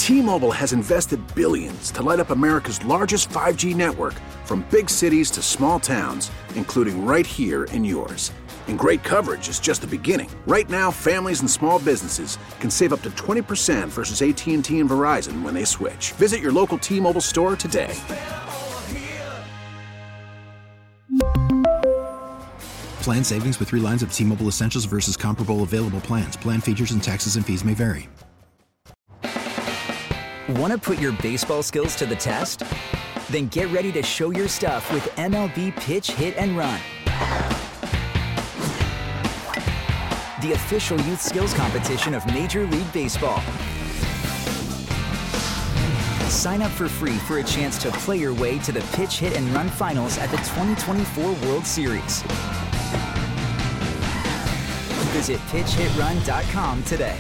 T-Mobile has invested billions to light up America's largest 5G network, from big cities to small towns, including right here in yours. And great coverage is just the beginning. Right now, families and small businesses can save up to 20% versus AT&T and Verizon when they switch. Visit your local T-Mobile store today. Plan savings with 3 lines of T-Mobile Essentials versus comparable available plans. Plan features and taxes and fees may vary. Want to put your baseball skills to the test? Then get ready to show your stuff with MLB Pitch, Hit, and Run. The official youth skills competition of Major League Baseball. Sign up for free for a chance to play your way to the Pitch, Hit, and Run finals at the 2024 World Series. Visit pitchhitrun.com today.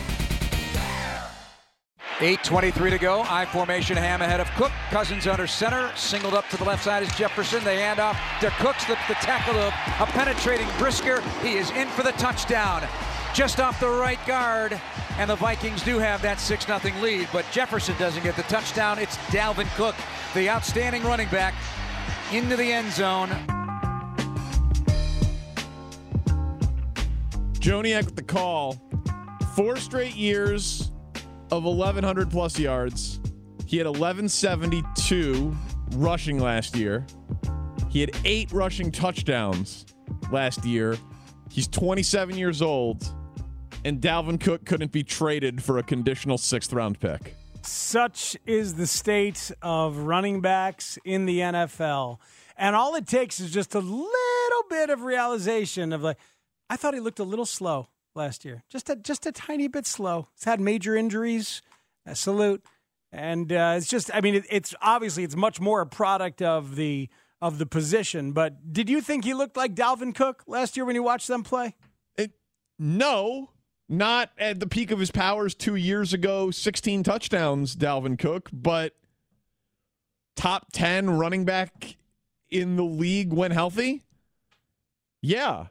8:23 to go. I formation, Ham ahead of Cook. Cousins under center. Singled up to the left side is Jefferson. They hand off to Cooks. The tackle of a penetrating Brisker. He is in for the touchdown. Just off the right guard. And the Vikings do have that 6-0 lead. But Jefferson doesn't get the touchdown. It's Dalvin Cook, the outstanding running back, into the end zone. Joniak with the call. 4 straight years of 1,100 plus yards. He had 1,172 rushing last year. He had 8 rushing touchdowns last year. He's 27 years old, and Dalvin Cook couldn't be traded for a conditional 6th round pick. Such is the state of running backs in the NFL. And all it takes is just a little bit of realization of like, I thought he looked a little slow last year. Just a tiny bit slow. He's had major injuries. Salute. And it's just, I mean, it's obviously it's much more a product of the position. But did you think he looked like Dalvin Cook last year when you watched them play? No, not at the peak of his powers 2 years ago. 16 touchdowns, Dalvin Cook, but top 10 running back in the league when healthy. Yeah.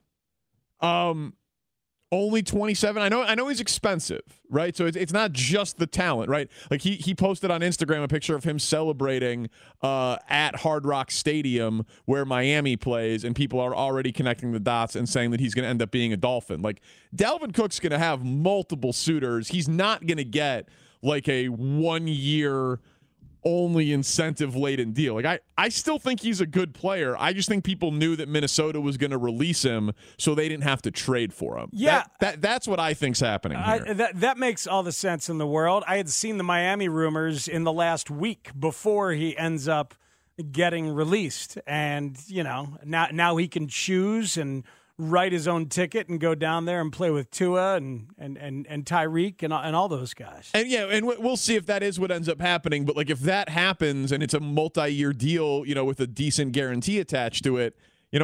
Only 27. I know he's expensive, right? So it's not just the talent, right? Like he posted on Instagram a picture of him celebrating at Hard Rock Stadium where Miami plays, and people are already connecting the dots and saying that he's going to end up being a Dolphin. Like Dalvin Cook's going to have multiple suitors. He's not going to get like a 1-year only incentive-laden deal. Like I still think he's a good player. I just think people knew that Minnesota was going to release him, so they didn't have to trade for him. Yeah, that's what I think's happening here. That makes all the sense in the world. I had seen the Miami rumors in the last week before he ends up getting released, and now he can choose and write his own ticket and go down there and play with Tua and Tyreek and all those guys. And and we'll see if that is what ends up happening. But like if that happens and it's a multi-year deal, with a decent guarantee attached to it,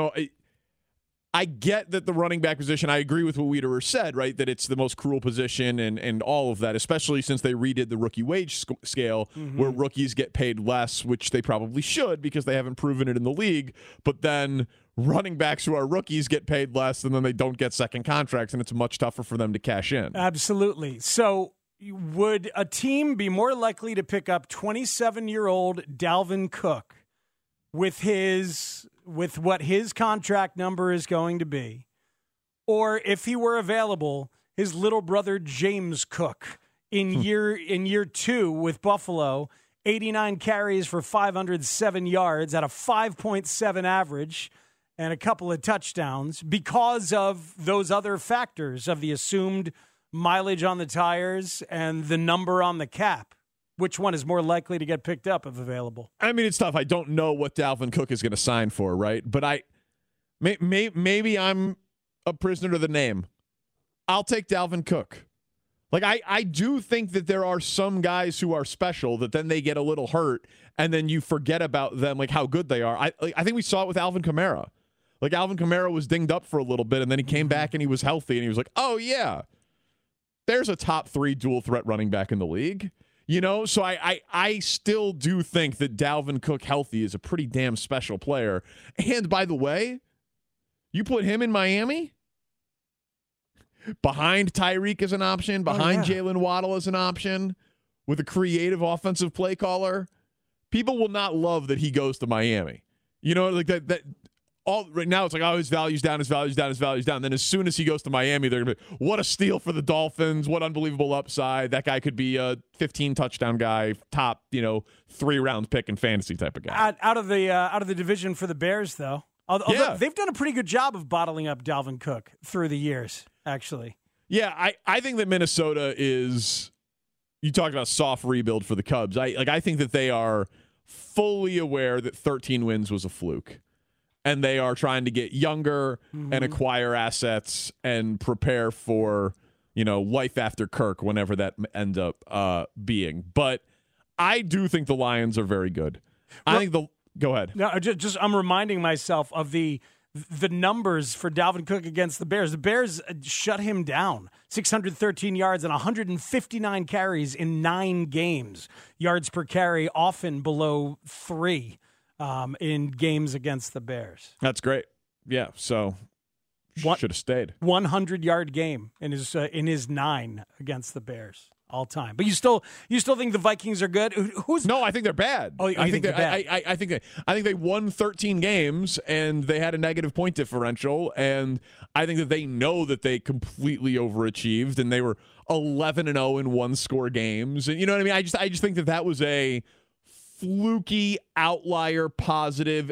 I get that the running back position, I agree with what Wiederer said, right? That it's the most cruel position and all of that, especially since they redid the rookie wage scale where rookies get paid less, which they probably should because they haven't proven it in the league. But then running backs who are rookies get paid less, and then they don't get second contracts, and it's much tougher for them to cash in. Absolutely. So would a team be more likely to pick up 27-year-old Dalvin Cook with what his contract number is going to be, or if he were available, his little brother James Cook in year 2 with Buffalo, 89 carries for 507 yards at a 5.7 average and a couple of touchdowns because of those other factors of the assumed mileage on the tires and the number on the cap? Which one is more likely to get picked up if available? I mean, it's tough. I don't know what Dalvin Cook is going to sign for, right? But maybe I'm a prisoner to the name. I'll take Dalvin Cook. Like, I do think that there are some guys who are special that then they get a little hurt and then you forget about them, like how good they are. I think we saw it with Alvin Kamara. Like, Alvin Kamara was dinged up for a little bit, and then he came back and he was healthy, and he was like, oh, yeah, there's a top 3 dual threat running back in the league. So I still do think that Dalvin Cook healthy is a pretty damn special player. And by the way, you put him in Miami behind Tyreek as an option, behind Jalen Waddle as an option, with a creative offensive play caller, people will not love that he goes to Miami. You know, like that all right now it's like, oh, his value's down. Then as soon as he goes to Miami, they're going to be, what a steal for the Dolphins. What unbelievable upside. That guy could be a 15 touchdown guy, top, 3-round pick in fantasy type of guy. Out of the division for the Bears, though. Although they've done a pretty good job of bottling up Dalvin Cook through the years, actually. Yeah, I think that Minnesota is, you talked about soft rebuild for the Cubs. I think that they are fully aware that 13 wins was a fluke. And they are trying to get younger and acquire assets and prepare for, life after Kirk, whenever that ends up being. But I do think the Lions are very good. Go ahead. No, just I'm reminding myself of the numbers for Dalvin Cook against the Bears. The Bears shut him down. 613 yards and 159 carries in 9 games. Yards per carry often below 3. In games against the Bears. That's great. Yeah, so should have stayed. 100-yard game in his 9 against the Bears all time. But you still think the Vikings are good? No, I think they're bad. Oh, I think they're bad. I think they won 13 games and they had a negative point differential, and I think that they know that they completely overachieved, and they were 11-0 in one-score games. And you know what I mean? I just think that was a fluky, outlier, positive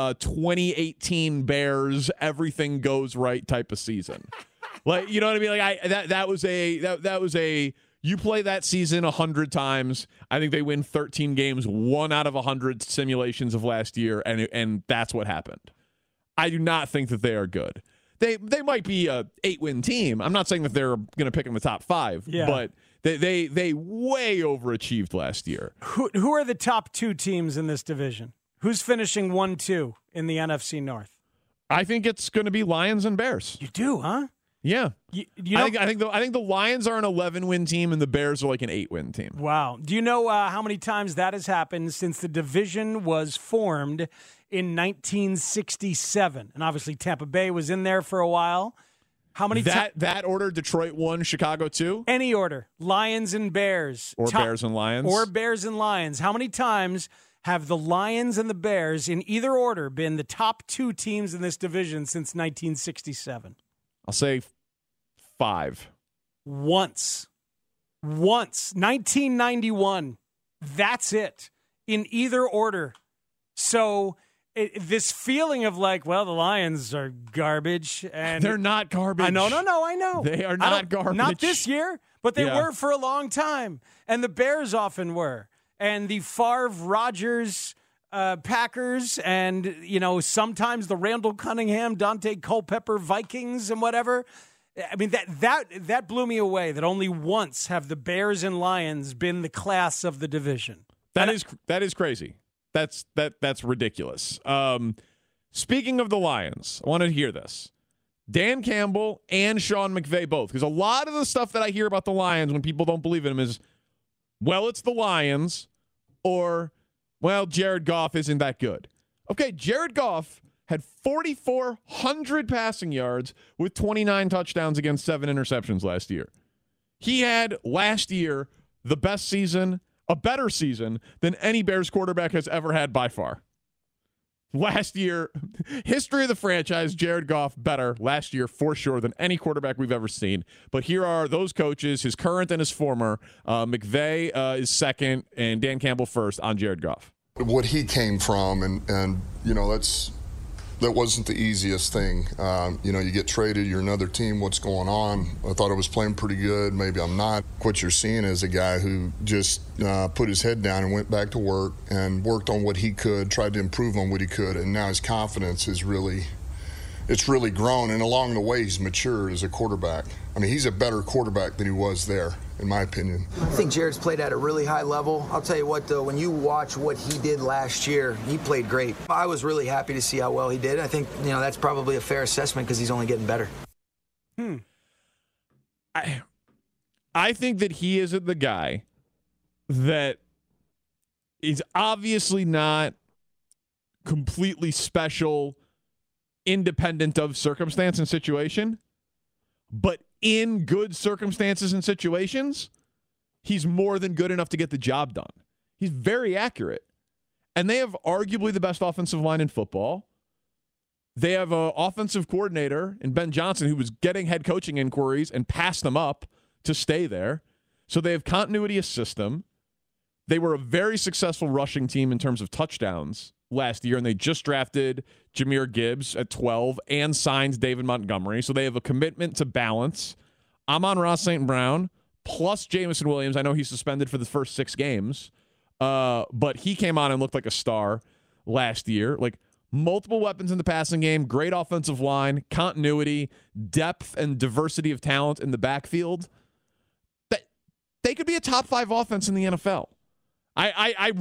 2018 Bears, everything goes right type of season. Like, you know what I mean? Like that was a you play that season 100 times. I think they win 13 games, 1 out of 100 simulations of last year, and that's what happened. I do not think that they are good. They might be a 8-win team. I'm not saying that they're going to pick in the top 5, but They way overachieved last year. Who are the top 2 teams in this division? Who's finishing 1-2 in the NFC North? I think it's going to be Lions and Bears. You do, huh? Yeah. I think the Lions are an 11-win team and the Bears are like an 8-win team. Wow. Do you know how many times that has happened since the division was formed in 1967? And obviously Tampa Bay was in there for a while. How many that order? Detroit 1, Chicago 2? Any order. Lions and Bears. Or Bears and Lions. Or Bears and Lions. How many times have the Lions and the Bears, in either order, been the top 2 teams in this division since 1967? I'll say 5. Once. 1991. That's it. In either order. So this feeling of like, well, the Lions are garbage. And they're not garbage. I know. They are not garbage. Not this year, but they were for a long time. And the Bears often were. And the Favre, Rodgers, Packers, and, sometimes the Randall Cunningham, Dante Culpepper Vikings and whatever. I mean, that blew me away, that only once have the Bears and Lions been the class of the division. That is crazy. That's ridiculous. Speaking of the Lions, I want to hear this. Dan Campbell and Sean McVay both, because a lot of the stuff that I hear about the Lions when people don't believe in them is, well, it's the Lions, or, well, Jared Goff isn't that good. Okay, Jared Goff had 4,400 passing yards with 29 touchdowns against 7 interceptions last year. He had last year the best season, a better season than any Bears quarterback has ever had by far. Last year, history of the franchise, Jared Goff better last year for sure than any quarterback we've ever seen. But here are those coaches, his current and his former. McVay is second and Dan Campbell first on Jared Goff. What he came from, and that wasn't the easiest thing. You get traded, you're another team, what's going on? I thought I was playing pretty good, maybe I'm not. What you're seeing is a guy who just put his head down and went back to work and worked on what he could, tried to improve on what he could, and now his confidence is really grown, and along the way he's matured as a quarterback. I mean, he's a better quarterback than he was there, in my opinion. I think Jared's played at a really high level. I'll tell you what, though, when you watch what he did last year, he played great. I was really happy to see how well he did. I think, that's probably a fair assessment because he's only getting better. I think that he isn't the guy that is obviously not completely special, independent of circumstance and situation, but in good circumstances and situations, he's more than good enough to get the job done. He's very accurate. And they have arguably the best offensive line in football. They have an offensive coordinator in Ben Johnson who was getting head coaching inquiries and passed them up to stay there. So they have continuity of system. They were a very successful rushing team in terms of touchdowns last year, and they just drafted Jahmyr Gibbs at 12 and signed David Montgomery. So they have a commitment to balance. Amon-Ra St. Brown plus Jameson Williams. I know he's suspended for the first 6 games, but he came on and looked like a star last year. Like, multiple weapons in the passing game, great offensive line, continuity, depth, and diversity of talent in the backfield. That they could be a top 5 offense in the NFL. I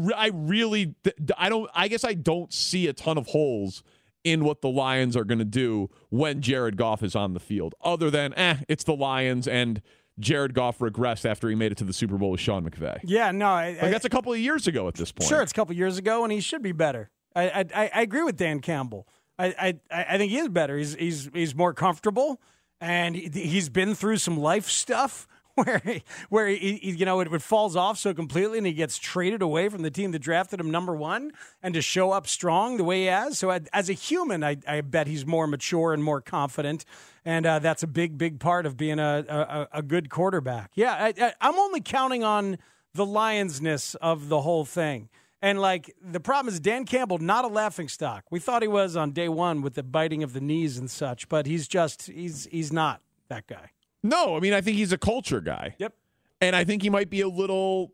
guess I don't see a ton of holes in what the Lions are going to do when Jared Goff is on the field, other than it's the Lions and Jared Goff regressed after he made it to the Super Bowl with Sean McVay. Yeah, no, that's a couple of years ago at this point. Sure, it's a couple of years ago, and he should be better. I agree with Dan Campbell. I think he is better. He's more comfortable, and he's been through some life stuff where it falls off so completely, and he gets traded away from the team that drafted him number 1, and to show up strong the way he has. So as a human, I bet he's more mature and more confident, and that's a big part of being a good quarterback. Yeah, I'm only counting on the Lions-ness of the whole thing. And, the problem is Dan Campbell, not a laughingstock. We thought he was on day 1 with the biting of the knees and such, but he's not that guy. No, I mean, I think he's a culture guy. Yep. And I think he might be a little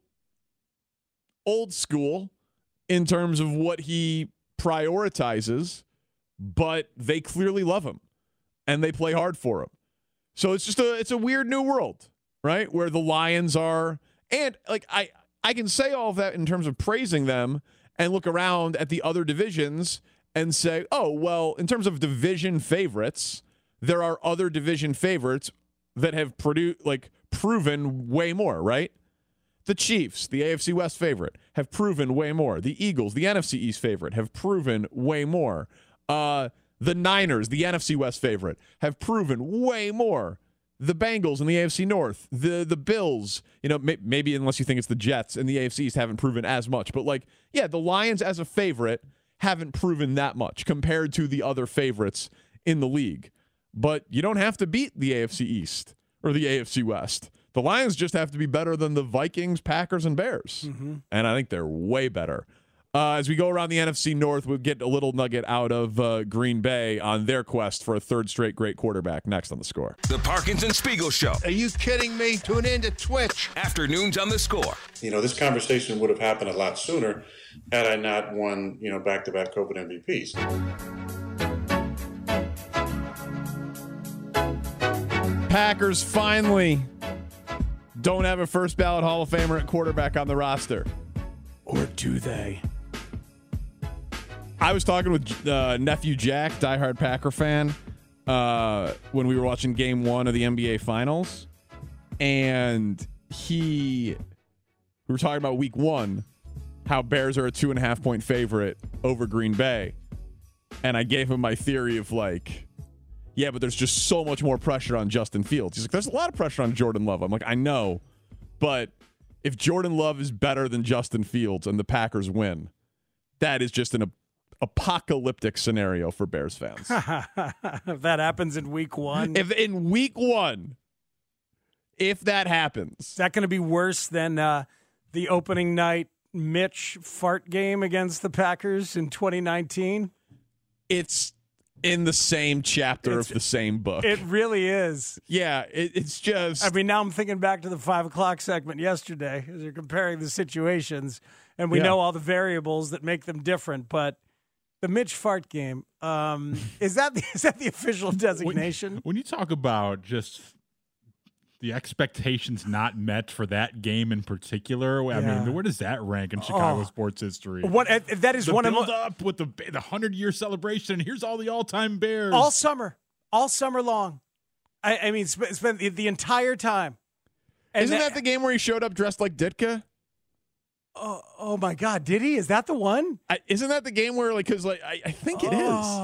old school in terms of what he prioritizes, but they clearly love him, and they play hard for him. So it's a weird new world, right, where the Lions are, and, I can say all of that in terms of praising them and look around at the other divisions and say, oh, well, in terms of division favorites, there are other division favorites that have proven way more, right? The Chiefs, the AFC West favorite, have proven way more. The Eagles, the NFC East favorite, have proven way more. The Niners, the NFC West favorite, have proven way more. The Bengals in the AFC North, the Bills, maybe unless you think it's the Jets in the AFC East, haven't proven as much. But, the Lions as a favorite haven't proven that much compared to the other favorites in the league. But you don't have to beat the AFC East or the AFC West. The Lions just have to be better than the Vikings, Packers, and Bears. Mm-hmm. And I think they're way better. As we go around the NFC North, we'll get a little nugget out of Green Bay on their quest for a 3rd straight great quarterback next on The Score. The Parkinson Spiegel Show. Are you kidding me? Tune in to Twitch. Afternoons on The Score. This conversation would have happened a lot sooner had I not won, back-to-back COVID MVPs. Packers finally don't have a first ballot Hall of Famer at quarterback on the roster. Or do they? I was talking with nephew Jack, diehard Packer fan, when we were watching Game 1 of the NBA Finals, and we were talking about Week 1, how Bears are a 2.5-point favorite over Green Bay, and I gave him my theory of yeah, but there's just so much more pressure on Justin Fields. He's like, there's a lot of pressure on Jordan Love. I'm like, I know, but if Jordan Love is better than Justin Fields and the Packers win, that is just an apocalyptic scenario for Bears fans. If that happens in Week 1. If in Week 1, if that happens. Is that going to be worse than the opening night Mitch fart game against the Packers in 2019? It's in the same chapter of the same book. It really is. Yeah, it's just... I mean, now I'm thinking back to the 5 o'clock segment yesterday as you're comparing the situations, and we know all the variables that make them different, but the Mitch fart game, is that the official designation? When you talk about just the expectations not met for that game in particular, I mean, where does that rank in Chicago sports history? That is the one build of up with the 100-year celebration. And here's all the all-time Bears all summer long. I mean, spent the entire time. And Isn't that the game where he showed up dressed like Ditka? Oh my God! Did he? Is that the one? Isn't that the game where like because I think it is.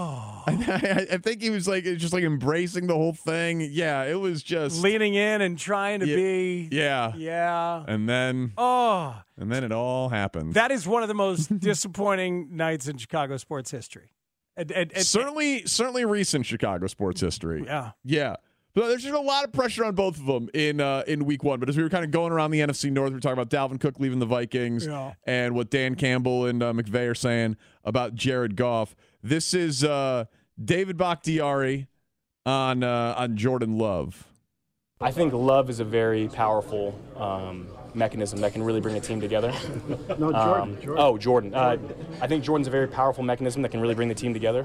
I think he was like just like embracing the whole thing. Yeah, it was just leaning in and trying to be. Yeah. And then it all happened. That is one of the most disappointing nights in Chicago sports history. Certainly recent Chicago sports history. Yeah. But there's just a lot of pressure on both of them in week one. But as we were kind of going around the NFC North, we were talking about Dalvin Cook leaving the Vikings and what Dan Campbell and McVay are saying about Jared Goff. This is David Bakhtiari on Jordan Love. I think love is a very powerful mechanism that can really bring a team together. Jordan. I think Jordan's a very powerful mechanism that can really bring the team together.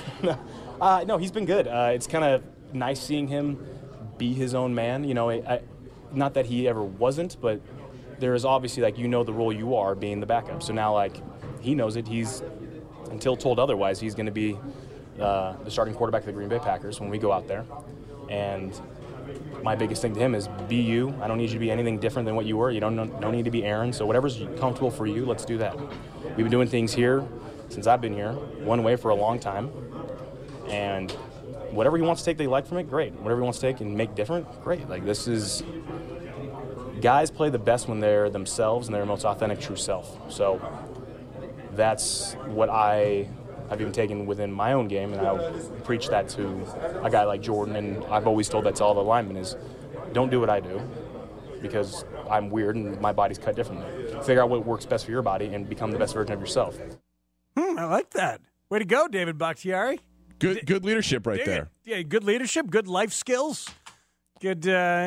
No, he's been good. It's kind of nice seeing him be his own man. You know, not that he ever wasn't, but there is obviously, like, you know the role you are being the backup. So now, like, he knows it. He's, until told otherwise, he's going to be the starting quarterback of the Green Bay Packers when we go out there. And my biggest thing to him is be you. I don't need you to be anything different than what you were. You don't need to be Aaron. So whatever's comfortable for you, let's do that. We've been doing things here since I've been here, one way for a long time. And whatever he wants to take they like from it, great. Whatever he wants to take and make different, great. Like, this is, guys play the best when they're themselves and their most authentic, true self. So that's what I have even taken within my own game, and I preach that to a guy like Jordan, and I've always told that to all the linemen is, don't do what I do because I'm weird and my body's cut differently. Figure out what works best for your body and become the best version of yourself. I like that. Way to go, David Bakhtiari. Good leadership right there. Yeah, good leadership, good life skills, good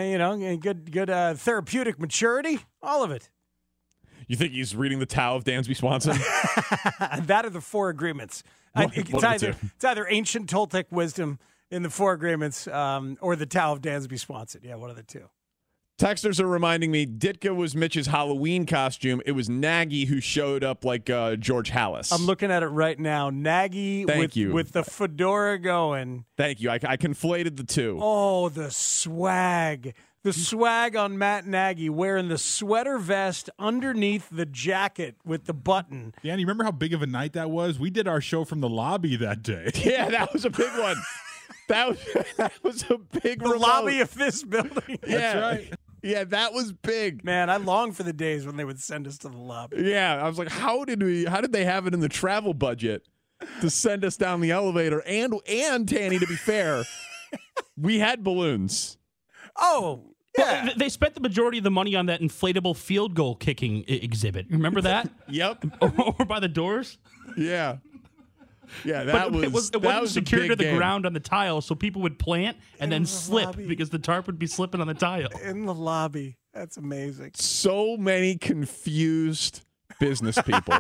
good therapeutic maturity, all of it. You think he's reading the Tao of Dansby Swanson? That are the four agreements. It's either ancient Toltec wisdom in the four agreements or the Tao of Dansby Swanson. Yeah, one of the two. Texters are reminding me Ditka was Mitch's Halloween costume. It was Nagy who showed up like George Halas. I'm looking at it right now. Nagy with the fedora going. Thank you. I conflated the two. Oh, the swag. The swag on Matt Nagy wearing the sweater vest underneath the jacket with the button. Dan, you remember how big of a night that was? We did our show from the lobby that day. Yeah, that was a big one. That was a big The lobby of this building. Yeah. That's right. Yeah, that was big. Man, I long for the days when they would send us to the lobby. Yeah, I was like, how did they have it in the travel budget to send us down the elevator? And Tanny, to be fair, we had balloons. Oh, yeah. Well, they spent the majority of the money on that inflatable field goal kicking exhibit. Remember that? Yep. Over by the doors? Yeah. Yeah, that was it wasn't secured to the game. ground on the tile, so people would plant and then slip lobby. Because the tarp would be slipping on the tile. In the lobby. That's amazing. So many confused business people.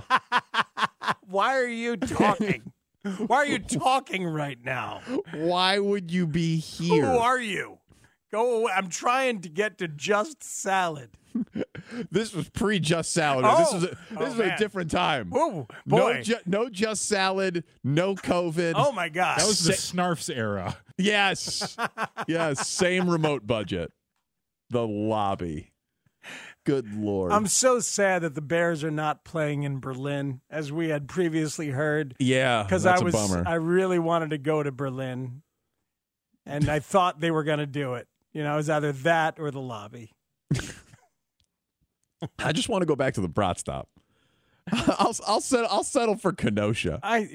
Why are you talking? Why are you talking right now? Why would you be here? Who are you? Go away. I'm trying to get to Just Salad. This was pre-Just Salad. This was a different time. Oh, boy. No Just Salad, no COVID. Oh, my gosh. That was the Snarfs era. Yes. Yes, same remote budget. The lobby. Good Lord. I'm so sad that the Bears are not playing in Berlin, as we had previously heard. Yeah, because a bummer. I really wanted to go to Berlin, and I thought they were going to do it. You know, it was either that or the lobby. I just want to go back to the Brat Stop. I'll settle for Kenosha. I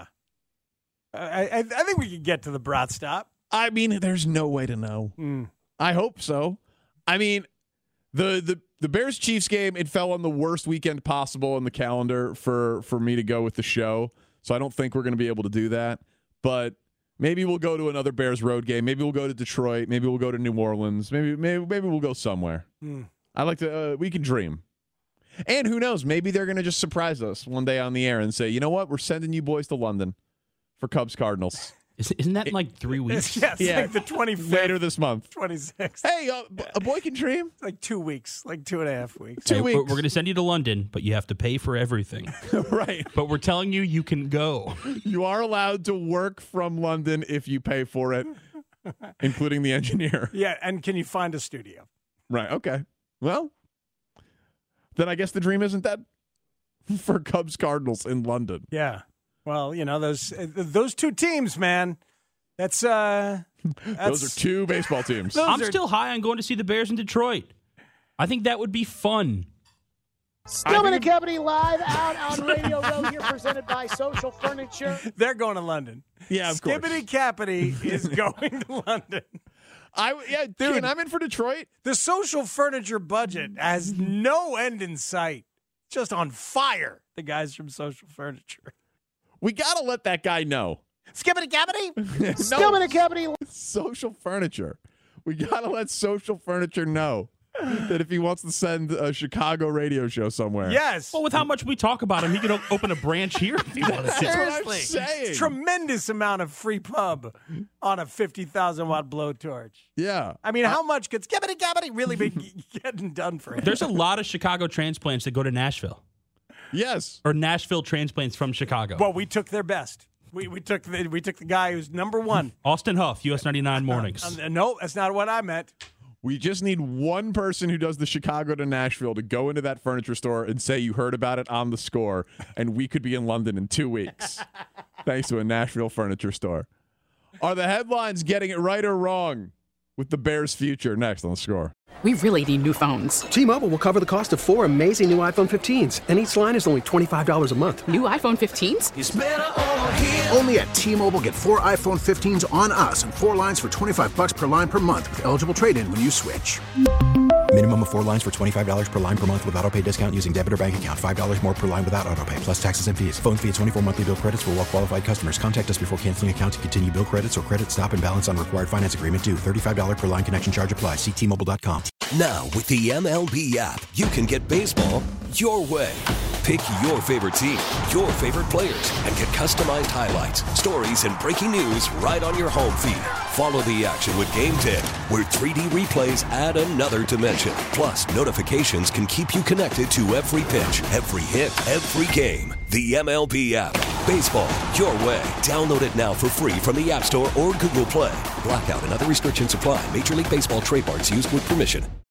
think we could get to the Brat Stop. I mean, there's no way to know. I hope so. I mean, the Bears Chiefs game, it fell on the worst weekend possible in the calendar for me to go with the show. So I don't think we're going to be able to do that. But maybe we'll go to another Bears road game. Maybe we'll go to Detroit. Maybe we'll go to New Orleans. Maybe we'll go somewhere. I like to. We can dream. And who knows? Maybe they're going to just surprise us one day on the air and say, you know what? We're sending you boys to London for Cubs Cardinals. Isn't that in like 3 weeks? It's like the 25th. Later this month. 26th. Hey, a boy can dream. It's like 2 weeks, like 2.5 weeks. 2 weeks. We're going to send you to London, but you have to pay for everything. Right. But we're telling you can go. You are allowed to work from London if you pay for it, including the engineer. Yeah, and can you find a studio? Right, okay. Well, then I guess the dream isn't dead for Cubs Cardinals in London. Yeah. Well, those two teams, man. Those are two baseball teams. I'm still high on going to see the Bears in Detroit. I think that would be fun. Skillman and Cavity live out on Radio Row here, presented by Social Furniture. They're going to London. Yeah, of course. Skibbity Cappity is going to London. Dude, I'm in for Detroit. The Social Furniture budget has no end in sight. Just on fire, the guys from Social Furniture. We got to let that guy know. Skibbity Cappity? Skillman and Cavity. Social Furniture. We got to let Social Furniture know that if he wants to send a Chicago radio show somewhere. Yes. Well, with how much we talk about him, he could open a branch here if he wanted to. Seriously. Saying. Tremendous amount of free pub on a 50,000-watt blowtorch. Yeah. I mean, how much could Skibbity Cappity really be getting done for him? There's a lot of Chicago transplants that go to Nashville. Yes. Or Nashville transplants from Chicago. Well, we took their best. We took the guy who's number one. Austin Huff, US 99 Mornings. No, that's not what I meant. We just need one person who does the Chicago to Nashville to go into that furniture store and say you heard about it on the Score, and we could be in London in 2 weeks, thanks to a Nashville furniture store. Are the headlines getting it right or wrong with the Bears' future? Next on the Score. We really need new phones. T-Mobile will cover the cost of 4 amazing new iPhone 15s, and each line is only $25 a month. New iPhone 15s? It's better over here. Only at T-Mobile, get 4 iPhone 15s on us and 4 lines for $25 per line per month with eligible trade-in when you switch. Minimum of 4 lines for $25 per line per month with autopay discount using debit or bank account. $5 more per line without autopay, plus taxes and fees. Phone fee at 24 monthly bill credits for well-qualified customers. Contact us before canceling account to continue bill credits or credit stop and balance on required finance agreement due. $35 per line connection charge applies. See T-Mobile.com. Now, with the MLB app, you can get baseball your way. Pick your favorite team, your favorite players, and get customized highlights, stories, and breaking news right on your home feed. Follow the action with Game 10, where 3D replays add another dimension. Plus, notifications can keep you connected to every pitch, every hit, every game. The MLB app. Baseball your way. Download it now for free from the App Store or Google Play. Blackout and other restrictions apply. Major League Baseball trademarks used with permission.